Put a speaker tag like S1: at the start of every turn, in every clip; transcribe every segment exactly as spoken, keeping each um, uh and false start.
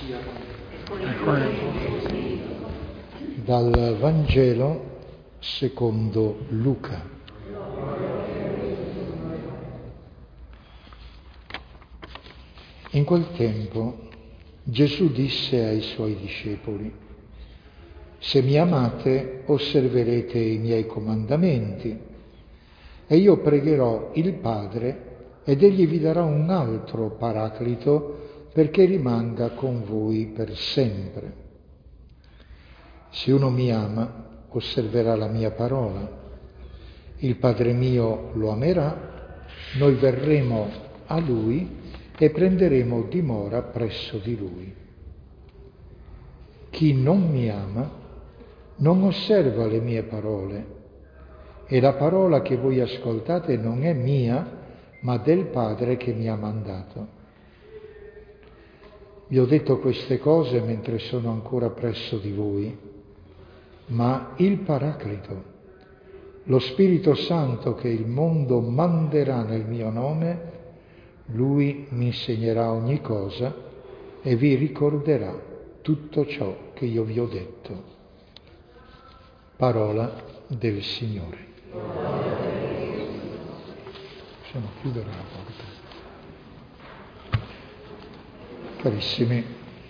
S1: Dal Vangelo secondo Luca. In quel tempo Gesù disse ai suoi discepoli: «Se mi amate, osserverete i miei comandamenti, e io pregherò il Padre, ed egli vi darà un altro paraclito perché rimanga con voi per sempre. Se uno mi ama, osserverà la mia parola. Il Padre mio lo amerà, noi verremo a lui e prenderemo dimora presso di lui. Chi non mi ama non osserva le mie parole, e la parola che voi ascoltate non è mia, ma del Padre che mi ha mandato. Vi ho detto queste cose mentre sono ancora presso di voi, ma il Paraclito, lo Spirito Santo che il mondo manderà nel mio nome, lui mi insegnerà ogni cosa e vi ricorderà tutto ciò che io vi ho detto. Parola del Signore. Possiamo chiudere la porta. Carissimi,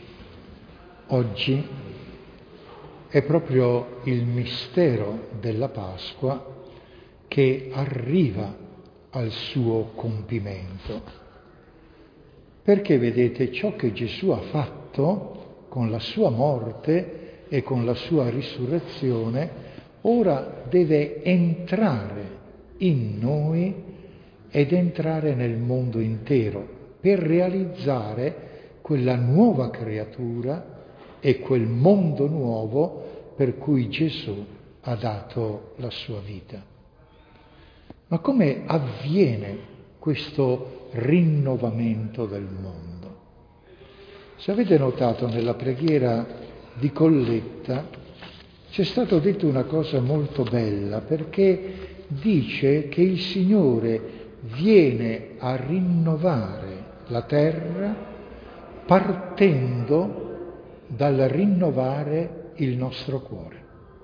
S1: oggi è proprio il mistero della Pasqua che arriva al suo compimento. Perché vedete, ciò che Gesù ha fatto con la sua morte e con la sua risurrezione, ora deve entrare in noi ed entrare nel mondo intero per realizzare quella nuova creatura e quel mondo nuovo per cui Gesù ha dato la sua vita. Ma come avviene questo rinnovamento del mondo? Se avete notato nella preghiera di Colletta c'è stato detto una cosa molto bella, perché dice che il Signore viene a rinnovare la terra partendo dal rinnovare il nostro cuore.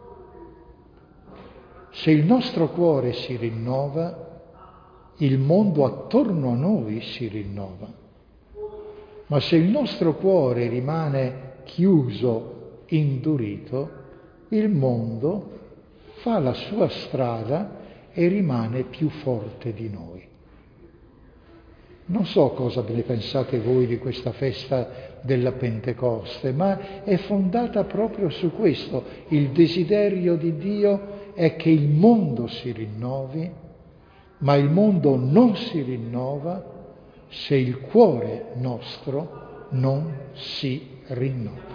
S1: Se il nostro cuore si rinnova, il mondo attorno a noi si rinnova. Ma se il nostro cuore rimane chiuso, indurito, il mondo fa la sua strada e rimane più forte di noi. Non so cosa ne pensate voi di questa festa della Pentecoste, ma è fondata proprio su questo. Il desiderio di Dio è che il mondo si rinnovi, ma il mondo non si rinnova se il cuore nostro non si rinnova.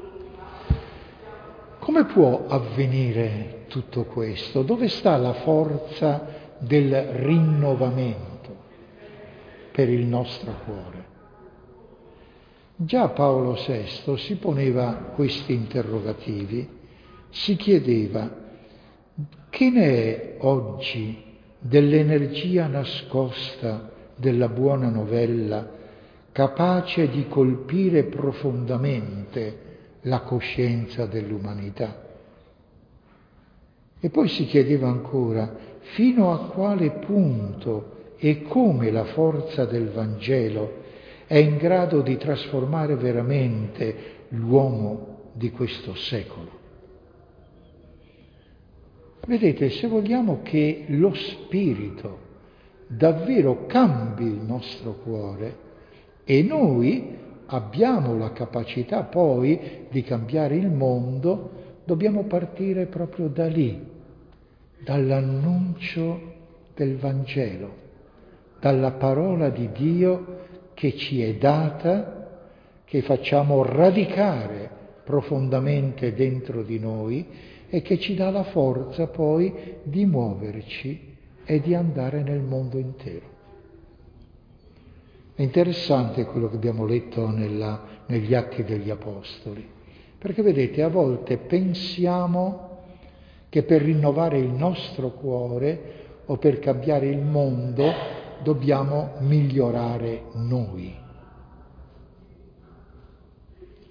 S1: Come può avvenire tutto questo? Dove sta la forza del rinnovamento per il nostro cuore? Già Paolo sesto si poneva questi interrogativi, si chiedeva: che ne è oggi dell'energia nascosta della buona novella, capace di colpire profondamente la coscienza dell'umanità? E poi si chiedeva ancora: fino a quale punto e come la forza del Vangelo è in grado di trasformare veramente l'uomo di questo secolo? Vedete, se vogliamo che lo Spirito davvero cambi il nostro cuore, e noi abbiamo la capacità poi di cambiare il mondo, dobbiamo partire proprio da lì, dall'annuncio del Vangelo, dalla parola di Dio che ci è data, che facciamo radicare profondamente dentro di noi e che ci dà la forza poi di muoverci e di andare nel mondo intero. È interessante quello che abbiamo letto nella, negli Atti degli Apostoli, perché vedete, a volte pensiamo che per rinnovare il nostro cuore o per cambiare il mondo dobbiamo migliorare noi.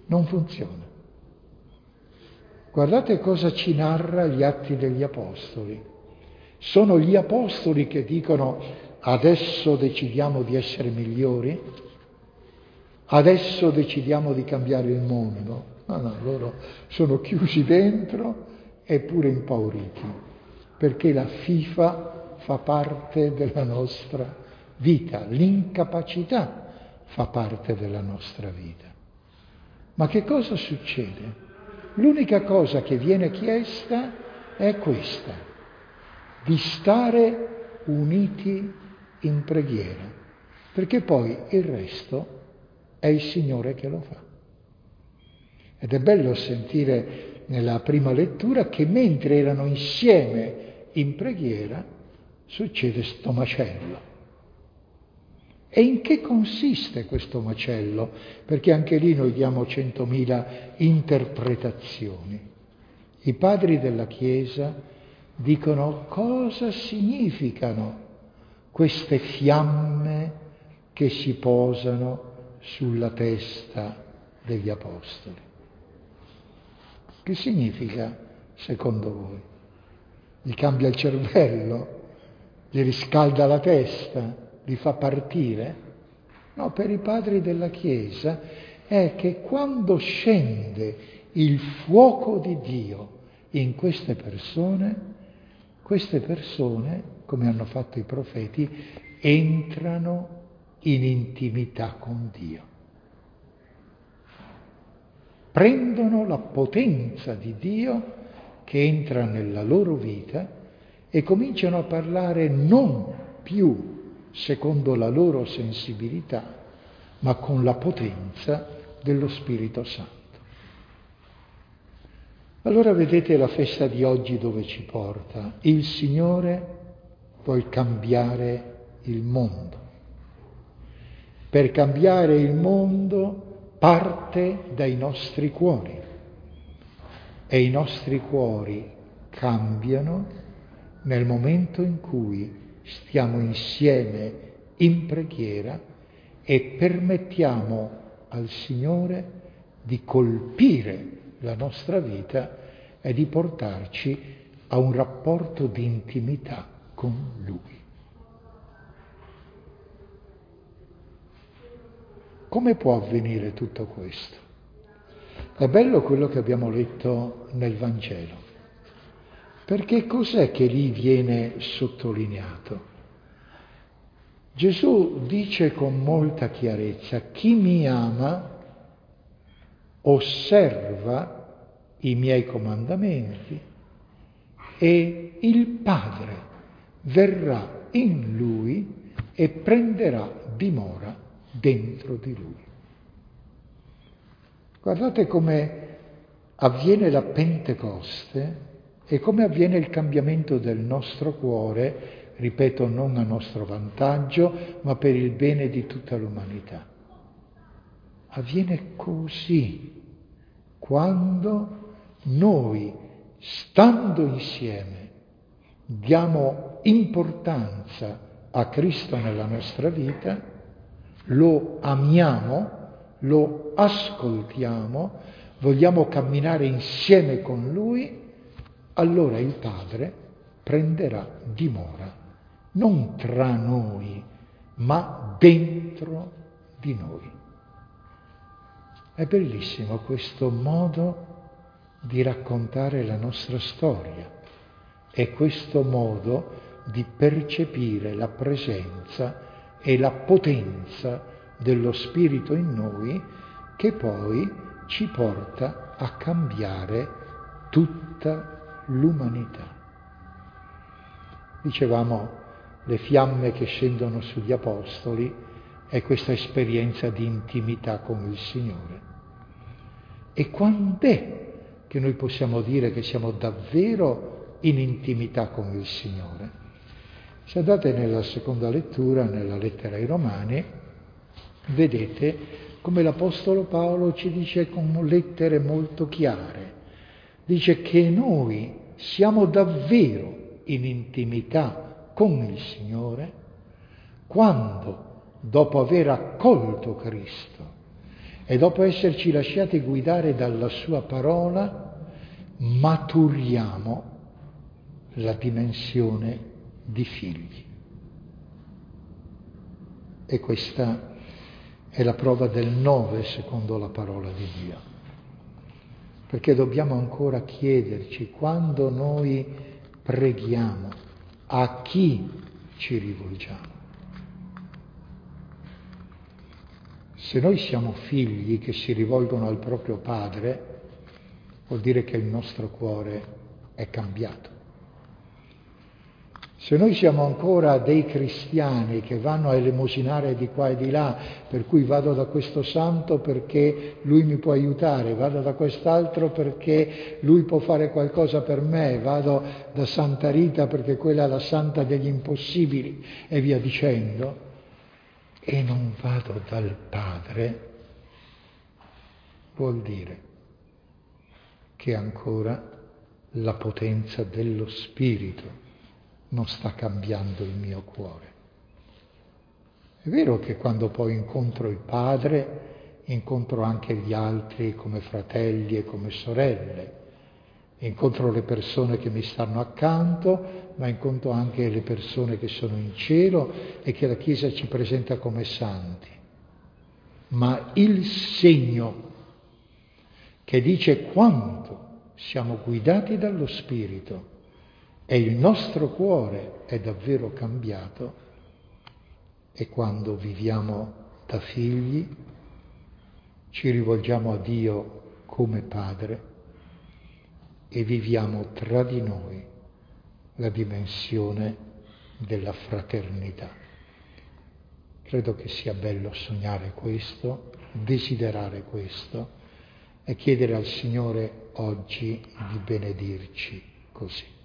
S1: Non funziona. Guardate cosa ci narra gli Atti degli Apostoli. Sono gli Apostoli che dicono: adesso decidiamo di essere migliori, adesso decidiamo di cambiare il mondo. No, no, loro sono chiusi dentro e pure impauriti, perché la FIFA fa parte della nostra vita, l'incapacità fa parte della nostra vita. Ma che cosa succede? L'unica cosa che viene chiesta è questa: di stare uniti in preghiera, perché poi il resto è il Signore che lo fa. Ed è bello sentire nella prima lettura che mentre erano insieme in preghiera succede sto macello. E in che consiste questo macello? Perché anche lì noi diamo centomila interpretazioni. I padri della Chiesa dicono: cosa significano queste fiamme che si posano sulla testa degli Apostoli? Che significa, secondo voi? Gli cambia il cervello? Gli riscalda la testa? Li fa partire? No, per i padri della Chiesa è che quando scende il fuoco di Dio in queste persone, queste persone, come hanno fatto i profeti, entrano in intimità con Dio. Prendono la potenza di Dio che entra nella loro vita e cominciano a parlare non più secondo la loro sensibilità, ma con la potenza dello Spirito Santo. Allora vedete la festa di oggi dove ci porta? Il Signore vuol cambiare il mondo. Per cambiare il mondo parte dai nostri cuori e i nostri cuori cambiano nel momento in cui stiamo insieme in preghiera e permettiamo al Signore di colpire la nostra vita e di portarci a un rapporto di intimità con Lui. Come può avvenire tutto questo? È bello quello che abbiamo letto nel Vangelo. Perché cos'è che lì viene sottolineato? Gesù dice con molta chiarezza: chi mi ama osserva i miei comandamenti e il Padre verrà in lui e prenderà dimora dentro di lui. Guardate come avviene la Pentecoste e come avviene il cambiamento del nostro cuore, ripeto, non a nostro vantaggio, ma per il bene di tutta l'umanità. Avviene così, quando noi, stando insieme, diamo importanza a Cristo nella nostra vita, lo amiamo, lo ascoltiamo, vogliamo camminare insieme con Lui, allora il Padre prenderà dimora, non tra noi, ma dentro di noi. È bellissimo questo modo di raccontare la nostra storia, è questo modo di percepire la presenza e la potenza dello Spirito in noi che poi ci porta a cambiare tutta l'umanità. Dicevamo, le fiamme che scendono sugli Apostoli è questa esperienza di intimità con il Signore. E quand'è che noi possiamo dire che siamo davvero in intimità con il Signore? Se andate nella seconda lettura, nella lettera ai Romani, vedete come l'Apostolo Paolo ci dice con lettere molto chiare. Dice che noi siamo davvero in intimità con il Signore quando, dopo aver accolto Cristo e dopo esserci lasciati guidare dalla sua parola, maturiamo la dimensione di figli. E questa è la prova del nove secondo la parola di Dio. Perché dobbiamo ancora chiederci, quando noi preghiamo, a chi ci rivolgiamo? Se noi siamo figli che si rivolgono al proprio padre, vuol dire che il nostro cuore è cambiato. Se noi siamo ancora dei cristiani che vanno a elemosinare di qua e di là, per cui vado da questo santo perché lui mi può aiutare, vado da quest'altro perché lui può fare qualcosa per me, vado da Santa Rita perché quella è la santa degli impossibili e via dicendo, e non vado dal Padre, vuol dire che ancora la potenza dello Spirito non sta cambiando il mio cuore. È vero che quando poi incontro il Padre, incontro anche gli altri come fratelli e come sorelle, incontro le persone che mi stanno accanto, ma incontro anche le persone che sono in cielo e che la Chiesa ci presenta come santi. Ma il segno che dice quanto siamo guidati dallo Spirito e il nostro cuore è davvero cambiato, e quando viviamo da figli, ci rivolgiamo a Dio come Padre e viviamo tra di noi la dimensione della fraternità. Credo che sia bello sognare questo, desiderare questo e chiedere al Signore oggi di benedirci così.